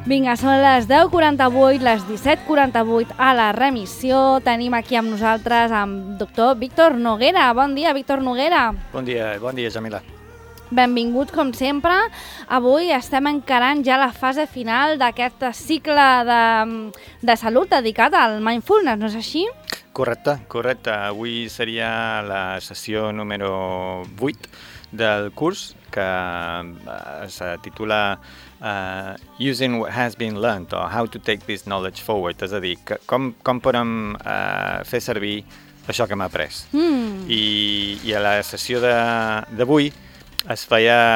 Vinga, són les 10:48, les 17:48 a la remissió. Tenim aquí amb nosaltres amb doctor Víctor Noguera. Bon dia, Víctor Noguera. Bon dia, Jamila. Benvingut, com sempre. Avui estem encarant ja la fase final d'aquest cicle de salut dedicat al mindfulness, no és així? Correcte. Avui seria la sessió número 8 del curs, que se titula Using what has been learned, o How to take this knowledge forward, és a dir, com podem fer servir això que hem après. I a la sessió d'avui es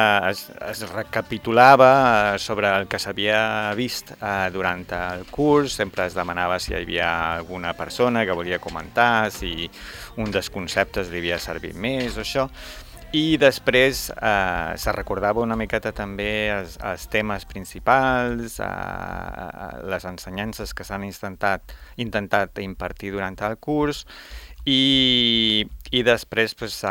recapitulava sobre el que s'havia vist durant el curs. Sempre es demanava si hi havia alguna persona que volia comentar, si un dels conceptes li havia servit més o això. I després se recordava una miqueta també els temes principals, les ensenyances que s'han intentat impartir durant el curs, i després hi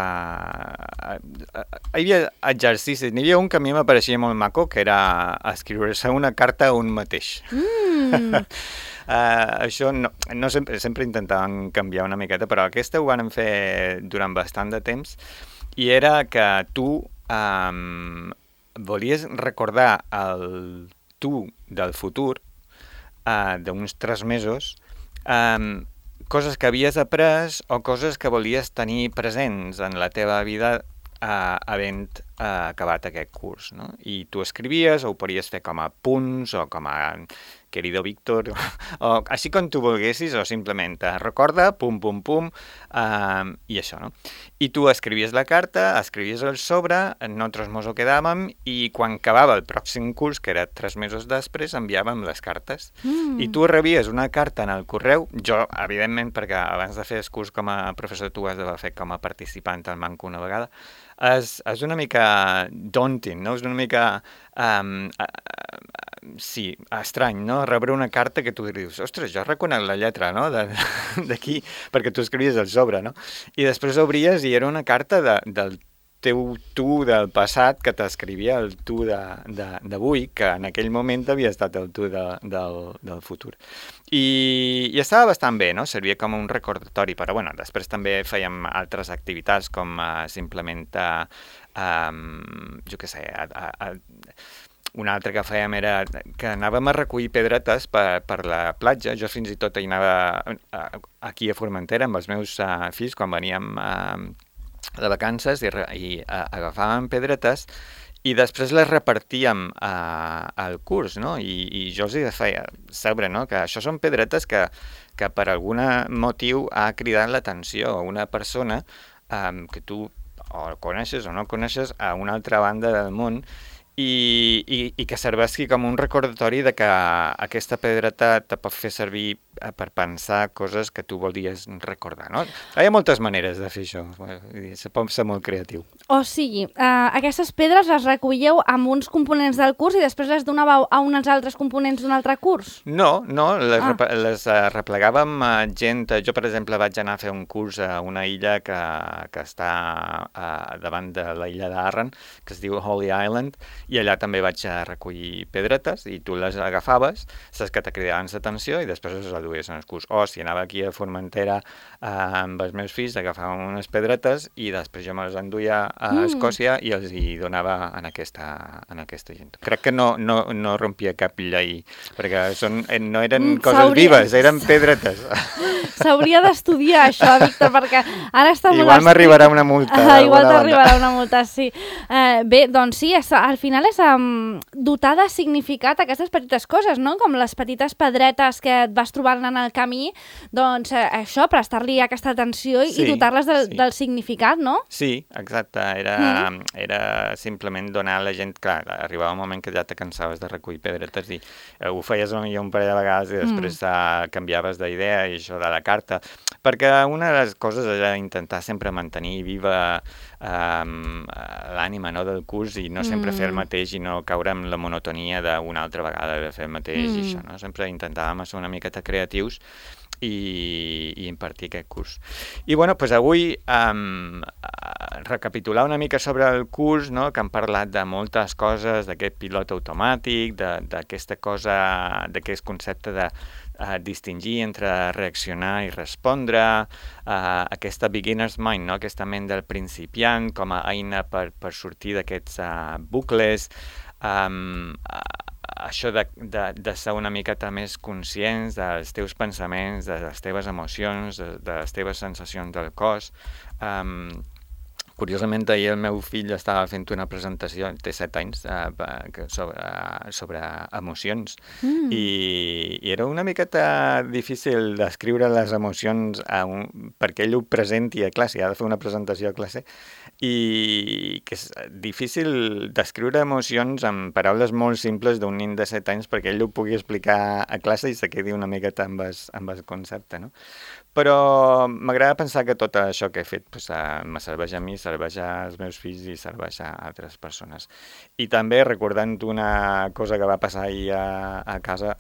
havia exercicis. N'hi havia un que a mi m'apareixia molt maco, que era escriure-se una carta a un mateix. Això no sempre intentaven canviar una miqueta, però aquesta ho van fer durant bastant de temps, i era que tu volies recordar el tu del futur d'uns 3 mesos, coses que havies après o coses que volies tenir presents en la teva vida havent acabat aquest curs, no? I tu escrivies, o ho podies fer com a punts, o com a querido Víctor, o així com tu volguessis, o simplement recorda, pum, i això, no? I tu escrivies la carta, escrivies el sobre, nosaltres mos ho quedàvem, i quan acabava el pròxim curs, que era 3 mesos després, enviàvem les cartes. I tu rebies una carta en el correu, jo, evidentment, perquè abans de fer el curs com a professor tu has de fer com a participant al Manco una vegada, és una mica daunting, no? És una mica, sí, estrany, no? Rebre una carta que tu dius, ostres, jo reconec la lletra, no? D'aquí, perquè tu escrivies el sobre, no? I després obries i era una carta del teu tu del passat que t'escrivia el tu d'avui, que en aquell moment havia estat el tu del futur. I estava bastant bé, no? Servia com un recordatori, però bueno, després també fèiem altres activitats com simplement, jo què sé, una altra que fèiem era que anàvem a recollir pedretes per la platja. Jo fins i tot hi anava aquí a Formentera amb els meus fills quan veníem de vacances i agafàvem pedretes i després les repartíem al curs, no? I jo els feia saber, no? Que això són pedretes que per algun motiu ha cridat l'atenció a una persona que tu o coneixes o no coneixes a una altra banda del món, i que serveixi com un recordatori de que aquesta pedreta te pot fer servir per pensar coses que tu volies recordar, no? Hi ha moltes maneres de fer això, se pot ser molt creatiu. O sigui, aquestes pedres les recolleu amb uns components del curs i després les donàveu a uns altres components d'un altre curs? No, les replegàvem a gent. Jo, per exemple, vaig anar a fer un curs a una illa que està davant de la illa d'Arran, que es diu Holy Island, i allà també vaig recollir pedretes i tu les agafaves, saps que te cridaven l'atenció i després les duies en el curs. O si anava aquí a Formentera amb els meus fills, agafàvem unes pedretes i després jo me les enduia a Escòcia i els hi donava en aquesta gent. Crec que no rompia cap llei, perquè no eren coses vives, eren pedretes. S'hauria d'estudiar això, Víctor, perquè ara està molt... Igual m'arribarà una multa. Igual t'arribarà una multa, sí. Bé, doncs sí, al final és dotar de significat aquestes petites coses, no? Com les petites pedretes que et vas trobant en el camí, doncs això, prestar-li aquesta atenció i dotar-les del significat, no? Sí, exacte. Era simplement donar a la gent... Clar, arribava un moment que ja te cansaves de recollir pedretes i ho feies un parell de vegades i després canviaves d'idea i això de la carta. Perquè una de les coses és intentar sempre mantenir viva l'ànima, no, del curs i no sempre fer el mateix i no caure en la monotonia d'una altra vegada de fer el mateix i això, no? Sempre intentàvem ser una miqueta creatius creatius i impartir aquest curs. I bueno, doncs avui recapitular una mica sobre el curs, no? Que hem parlat de moltes coses, d'aquest pilot automàtic, d'aquesta cosa, d'aquest concepte de distingir entre reaccionar i respondre, aquesta beginner's mind, no? Aquesta ment del principiant com a eina per sortir d'aquests bucles, això de ser una miqueta més conscients dels teus pensaments, de les teves emocions, de les teves sensacions del cos. Curiosament, ahir el meu fill estava fent una presentació, té 7 anys, sobre emocions, i era una miqueta difícil descriure les emocions perquè ell ho presenti a classe, ha de fer una presentació a classe, i que és difícil descriure emocions amb paraules molt simples d'un nen de 7 anys perquè ell ho pugui explicar a classe i se quedi una miqueta amb el concepte, no? Però m'agrada pensar que tot això que he fet me serveix a mi, serveix als meus fills i serveix a altres persones. I també recordant una cosa que va passar ahir a casa,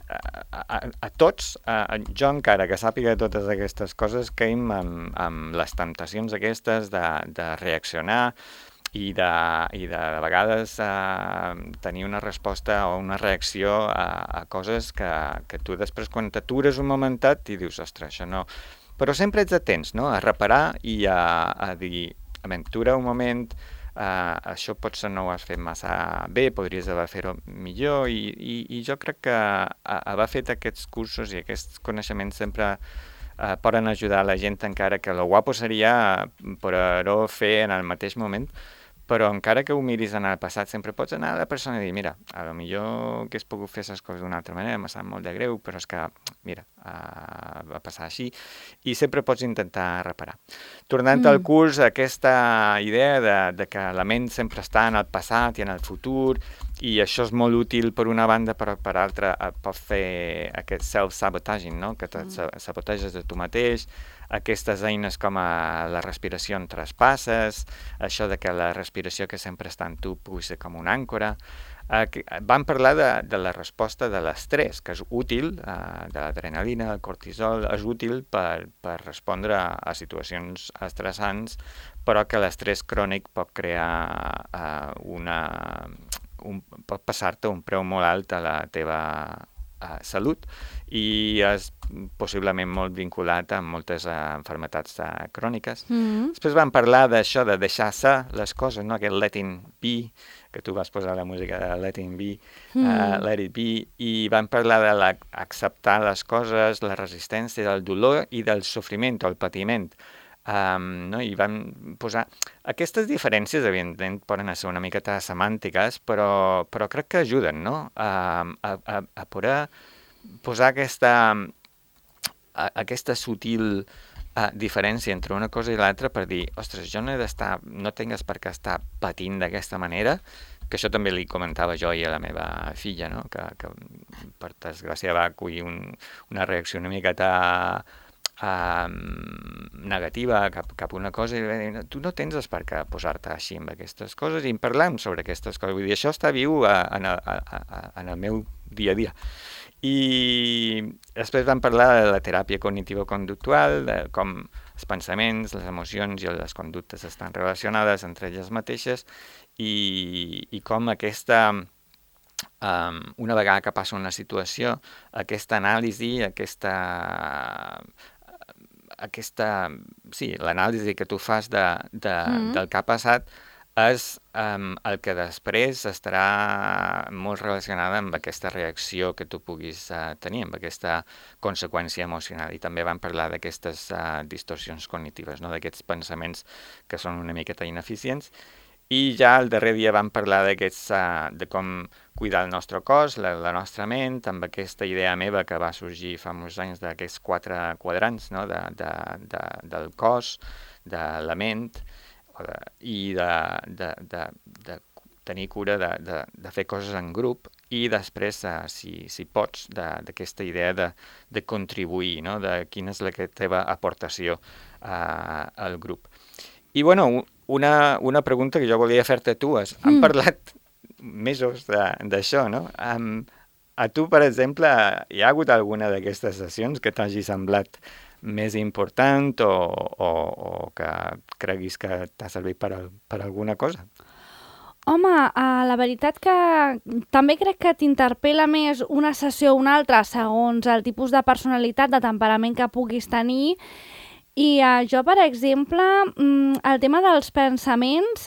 a tots, jo encara que sàpiga totes aquestes coses, caim amb les temptacions aquestes de reaccionar i de vegades tenir una resposta o una reacció a coses que tu després quan t'atures un momentet i dius, ostres, això no... Però sempre ets atents, no?, a reparar i a dir, atura un moment, això potser no ho has fet massa bé, podries haver fer-ho millor, i jo crec que haver fet aquests cursos i aquests coneixements sempre poden ajudar la gent, encara que lo guapo seria poder-ho fer en el mateix moment, però encara que ho miris en el passat, sempre pots anar a la persona i dir, mira, a lo millor hagués pogut fer les coses d'una altra manera, m'ha sap molt de greu, però és que, mira, va passar així, i sempre pots intentar reparar. Tornant al curs, aquesta idea de que la ment sempre està en el passat i en el futur, i això és molt útil per una banda, però per altra pot fer aquest self-sabotaging, no?, que et saboteges de tu mateix, aquestes eines com la respiració en traspasses, això de que la respiració que sempre està en tu pugui ser com una àncora. Vam parlar de la resposta de l'estrès, que és útil, de l'adrenalina, el cortisol, és útil per respondre a situacions estressants, però que l'estrès crònic pot crear pot passar-te un preu molt alt a la teva salut i és possiblement molt vinculat amb moltes malalties cròniques. Després vam parlar d'això, de deixar ser les coses, no? Aquest letting be, que tu vas posar la música de letting be, let it be, i vam parlar d'acceptar les coses, la resistència del dolor i del sofriment o el patiment. No? I vam posar... Aquestes diferències, evidentment, poden ser una miqueta semàntiques, però crec que ajuden, no?, a poder posar aquesta sutil diferència entre una cosa i l'altra per dir, ostres, jo no tingues per què estar patint d'aquesta manera, que això també li comentava jo i a la meva filla, no?, que per desgràcia va acollir una reacció una miqueta negativa cap a una cosa i dir, tu no tens per què posar-te així amb aquestes coses i en parlem sobre aquestes coses. Vull dir, això està viu en el meu dia a dia. I després vam parlar de la teràpia cognitiva-conductual, de com els pensaments, les emocions i les conductes estan relacionades entre elles mateixes i com aquesta... una vegada que passa una situació, aquesta anàlisi, l'anàlisi que tu fas del que ha passat és el que després estarà molt relacionada amb aquesta reacció que tu puguis tenir, amb aquesta conseqüència emocional. I també vam parlar d'aquestes distorsions cognitives, no?, d'aquests pensaments que són una miqueta ineficients. I ja el darrer dia vam parlar de com cuidar el nostre cos, la nostra ment, amb aquesta idea meva que va sorgir fa molts anys d'aquests 4 quadrants, no?, del cos, de la ment, i de tenir cura de fer coses en grup i després, si pots, d'aquesta idea de contribuir, no?, de quina és la teva aportació al grup. I, bueno, una pregunta que jo volia fer-te a tu és, hem parlat mesos d'això, no? A tu, per exemple, hi ha hagut alguna d'aquestes sessions que t'hagi semblat més important o que creguis que t'ha servit per alguna cosa? Home, la veritat que també crec que t'interpel·la més una sessió o una altra segons el tipus de personalitat, de temperament que puguis tenir. I jo, per exemple, el tema dels pensaments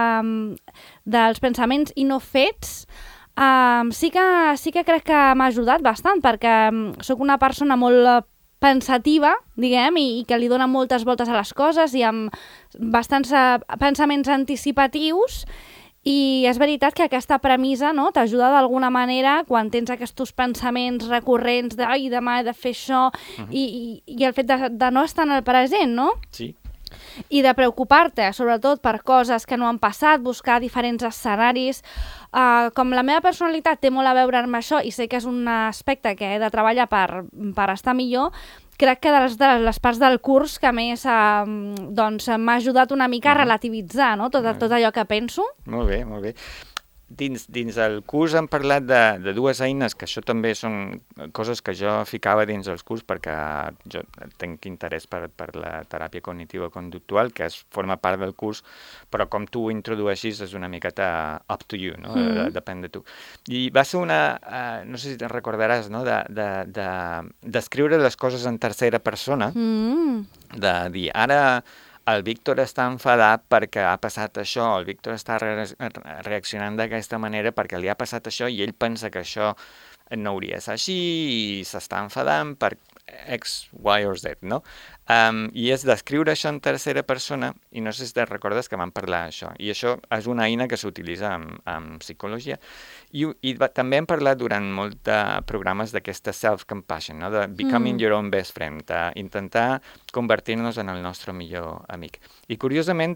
i no fets, sí que crec que m'ha ajudat bastant, perquè sóc una persona molt pensativa, diguem, i que li dona moltes voltes a les coses i amb bastants pensaments anticipatius. I és veritat que aquesta premissa, no, t'ajuda d'alguna manera quan tens aquests pensaments recurrents de ai, demà he de fer això, i el fet de no estar en el present, no? Sí. I de preocupar-te, sobretot per coses que no han passat, buscar diferents escenaris. Com la meva personalitat té molt a veure amb això i sé que és un aspecte que he de treballar per estar millor, crec que de les parts del curs que més m'ha ajudat una mica a relativitzar, no? tot allò que penso. Molt bé, molt bé. Dins el curs hem parlat de dues eines, que això també són coses que jo ficava dins els curs perquè jo tinc interès per la teràpia cognitiva-conductual, que forma part del curs, però com tu ho introdueixis és una miqueta up to you, no? Depèn de tu. I va ser no sé si te'n recordaràs, no? D'escriure les coses en tercera persona, de dir, ara el Víctor està enfadat perquè ha passat això, el Víctor està reaccionant d'aquesta manera perquè li ha passat això i ell pensa que això no hauria de ser així i s'està enfadant per X, Y o Z, no? I és d'escriure això en tercera persona, i no sé si te'n recordes que vam parlar d'això, i això és una eina que s'utilitza en psicologia, i també hem parlat durant molts programes d'aquesta self-compassion, no? De becoming your own best friend, d'intentar convertir-nos en el nostre millor amic. I curiosament,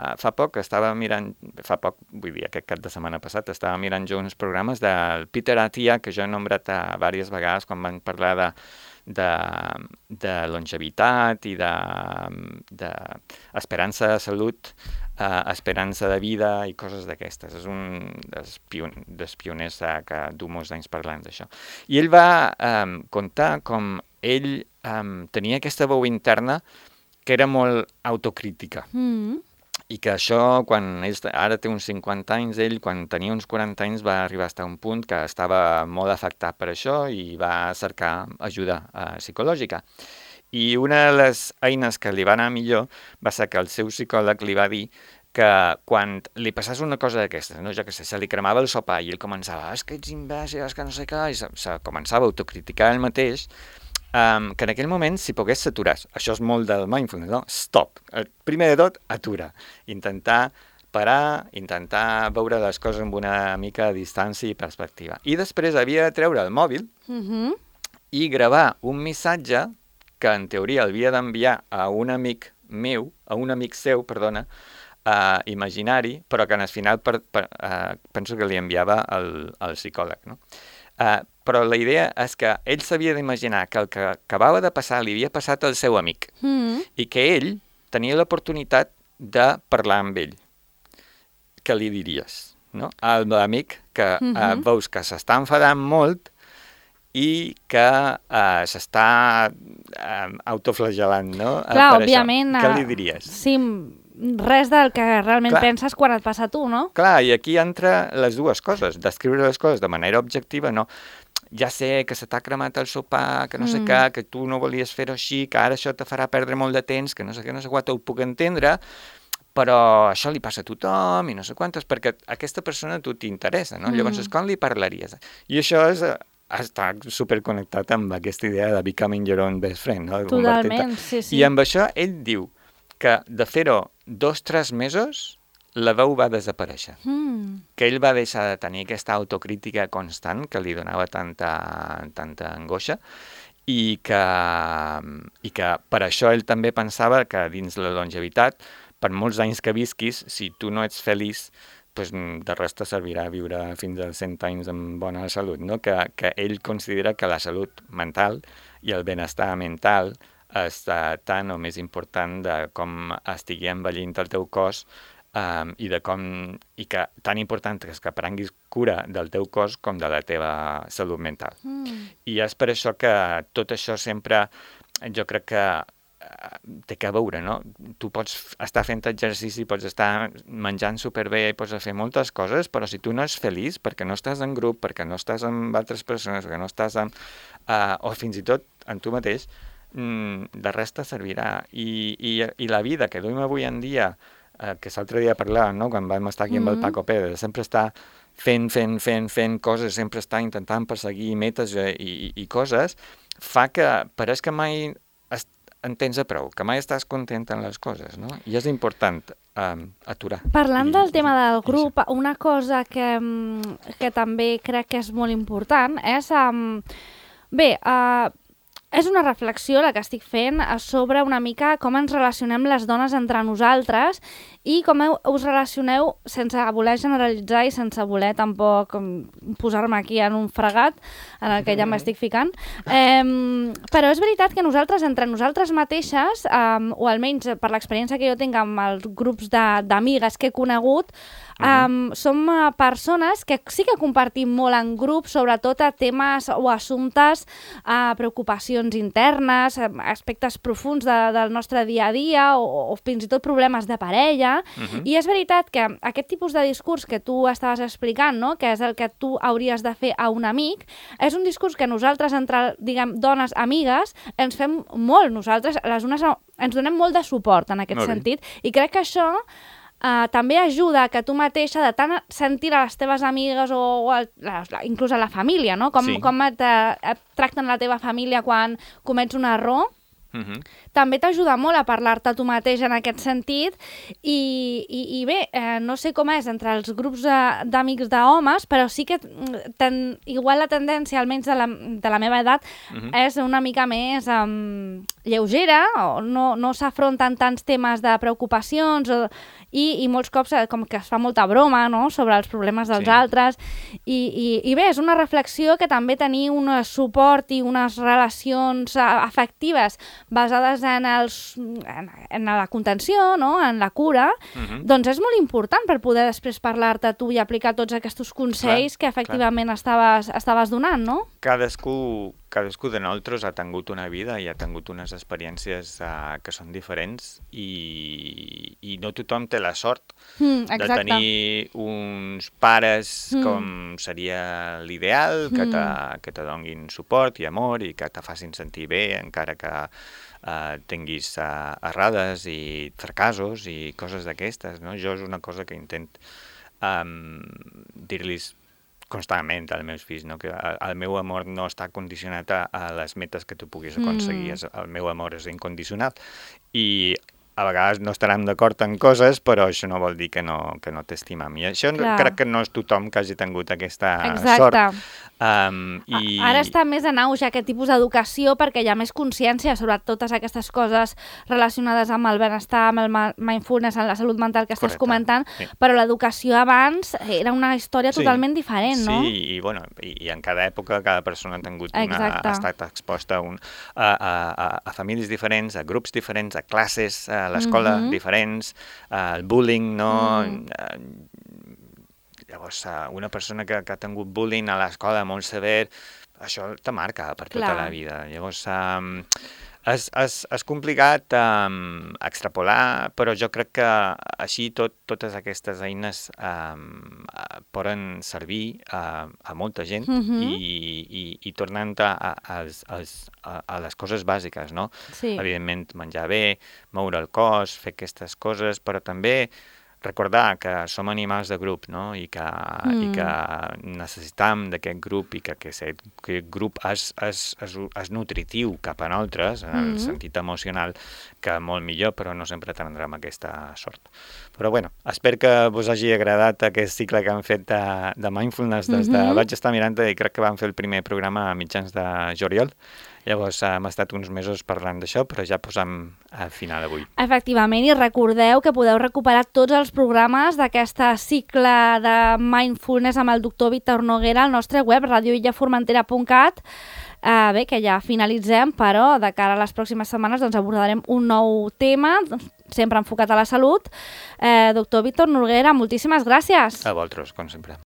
vull dir, aquest cap de setmana passat, estava mirant jo uns programes del Peter Attia, que jo he nombrat diverses vegades quan van parlar de longevitat i d'esperança de salut, esperança de vida i coses d'aquestes. És un dels pioners que du molts anys parlant d'això. I ell va contar com ell tenia aquesta veu interna que era molt autocrítica. I que això, quan ell ara té uns 50 anys, ell quan tenia uns 40 anys va arribar a estar a un punt que estava molt afectat per això i va cercar ajuda psicològica. I una de les eines que li va anar millor va ser que el seu psicòleg li va dir que quan li passés una cosa d'aquestes, no? Jo què sé, se li cremava el sopar i ell començava, és que ets imbècil, és que no sé què, i se començava a autocriticar ell mateix, que en aquell moment, si pogués, s'aturàs. Això és molt del mindfulness, no? Stop. Primer de tot, atura. Intentar parar, intentar veure les coses amb una mica de distància i perspectiva. I després havia de treure el mòbil i gravar un missatge que en teoria havia d'enviar a un amic seu, imaginari, però que al final penso que li enviava al psicòleg, no? Però la idea és que ell s'havia d'imaginar que el que acabava de passar li havia passat al seu amic i que ell tenia l'oportunitat de parlar amb ell. Què li diries? No? A l'amic que veus que s'està enfadant molt i que s'està autoflagelant, no? Clar, òbviament. Què li diries? Sí, res del que realment penses quan et passa a tu, no? Clar, i aquí entra les dues coses, descriure les coses de manera objectiva, no? Ja sé que se t'ha cremat el sopar, que no sé què, que tu no volies fer-ho així, que ara això te farà perdre molt de temps, que no sé què, no sé quant, ho puc entendre, però això li passa a tothom i no sé quantes, perquè aquesta persona a tu t'interessa, no? Llavors, com li parlaries? I això està superconnectat amb aquesta idea de becoming your own best friend, no? Totalment, sí. I amb això ell diu que de fer-ho 2-3 mesos la veu va desaparèixer. Que ell va deixar de tenir aquesta autocrítica constant que li donava tanta angoixa i que per això ell també pensava que dins la longevitat, per molts anys que visquis, si tu no ets feliç, pues de res te servirà viure fins als 100 anys amb bona salut, no? Que ell considera que la salut mental i el benestar mental és tan o més important de com estigui envellint el teu cos i que tan important és que prenguis cura del teu cos com de la teva salut mental. I és per això que tot això sempre, jo crec que té que veure, no? Tu pots estar fent exercici, pots estar menjant superbé, pots fer moltes coses, però si tu no ets feliç, perquè no estàs en grup, perquè no estàs amb altres persones, perquè no estàs amb... o fins i tot en tu mateix, de res te servirà. I la vida que duim avui en dia, que l'altre dia parlàvem, no? Quan vam estar aquí amb el Paco Pérez, sempre està fent coses, sempre està intentant perseguir metes i coses, fa que pareix que mai en tens a prou, que mai estàs content en les coses, no? I és important aturar. Parlant del tema del grup, una cosa que també crec que és molt important és... és una reflexió la que estic fent sobre una mica com ens relacionem les dones entre nosaltres i com us relacioneu sense voler generalitzar i sense voler tampoc posar-me aquí en un fregat en el que ja m'estic ficant. Però és veritat que nosaltres, entre nosaltres mateixes, o almenys per l'experiència que jo tinc amb els grups d'amigues que he conegut, som persones que sí que compartim molt en grup, sobretot a temes o assumptes, preocupacions internes, aspectes profuns del nostre dia a dia o fins i tot problemes de parella. I és veritat que aquest tipus de discurs que tu estaves explicant, no? Que és el que tu hauries de fer a un amic, és un discurs que nosaltres, entre, diguem, dones amigues, ens fem molt. Nosaltres, les unes, ens donem molt de suport en aquest sentit. I crec que això també ajuda que tu mateixa, de tant sentir a les teves amigues o inclús a la família, no? Com et tracten la teva família quan comets un error, també t'ajuda molt a parlar-te tu mateix en aquest sentit i bé, no sé com és entre els grups d'amics d'homes, però sí que igual la tendència, almenys de la meva edat, és una mica més lleugera, o no s'afronten tants temes de preocupacions i molts cops com que es fa molta broma, no?, sobre els problemes dels altres i bé, és una reflexió que també tenir un suport i unes relacions afectives basades en la contenció, no?, en la cura, doncs és molt important per poder després parlar-te tu i aplicar tots aquests consells que efectivament estaves donant, no? Cadascú de nosaltres ha tingut una vida i ha tingut unes experiències que són diferents i no tothom té la sort de tenir uns pares com seria l'ideal, que te donguin suport i amor i que te facin sentir bé encara que tinguis errades i fracassos i coses d'aquestes, no? Jo és una cosa que intento dir-los constantment als meus fills, no? Que el meu amor no està condicionat a les metes que tu puguis aconseguir, el meu amor és incondicional i a vegades no estarem d'acord en coses, però això no vol dir que no t'estimem. I això crec que no és tothom que hagi tingut aquesta sort. Ara està més en auge aquest tipus d'educació perquè hi ha més consciència sobre totes aquestes coses relacionades amb el benestar, amb el mindfulness, amb la salut mental que estàs comentant, però l'educació abans era una història totalment diferent, no? Sí, i en cada època cada persona ha tingut ha estat exposta a famílies diferents, a grups diferents, a classes, a l'escola diferents, el bullying, no? Llavors, una persona que ha tingut bullying a l'escola molt sever, això te marca per tota la vida. Llavors, és complicat extrapolar, però jo crec que així totes aquestes eines poden servir a molta gent i tornant a les coses bàsiques, no? Evidentment, menjar bé, moure el cos, fer aquestes coses, però també recordar que som animals de grup, no? I que necessitam d'aquest grup i que aquest grup és nutritiu cap a nosaltres, en el sentit emocional, que molt millor, però no sempre tindrem aquesta sort. Però bueno, espero que vos hagi agradat aquest cicle que hem fet de mindfulness vaig estar mirant i crec que vam fer el primer programa a mitjans de juliol. Llavors hem estat uns mesos parlant d'això, però ja posem al final avui. Efectivament, i recordeu que podeu recuperar tots els programes d'aquest cicle de mindfulness amb el doctor Víctor Noguera al nostre web, radioillaformentera.cat. Bé, que ja finalitzem, però de cara a les pròximes setmanes doncs, abordarem un nou tema, sempre enfocat a la salut. Doctor Víctor Noguera, moltíssimes gràcies. A vosaltres, com sempre.